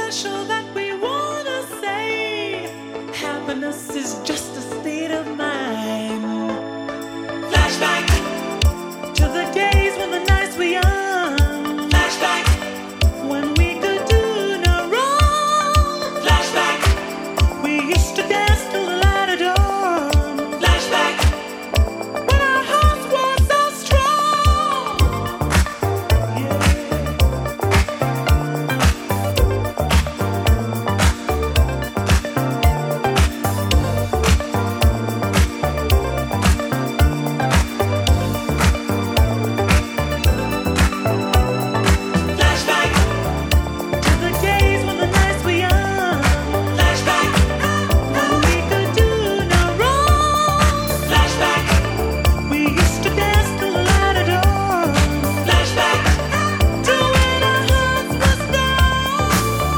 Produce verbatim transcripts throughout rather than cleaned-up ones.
special that we wanna say. Happiness is just a state of mind. Flashback to the days when the nights were young. Flashback when we could do no wrong. Flashback we used to dance till the light of dawn. Flashback when our hearts were so strong. Yeah. Flashback to the days when the nights were young. Flashback when we could do no wrong. Flashback we used to dance till the light of dawn. Flashback to when our hearts were strong.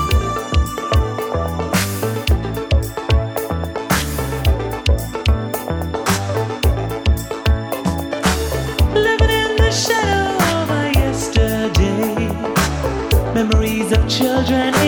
Living in the shadow of our yesterday. Memories of children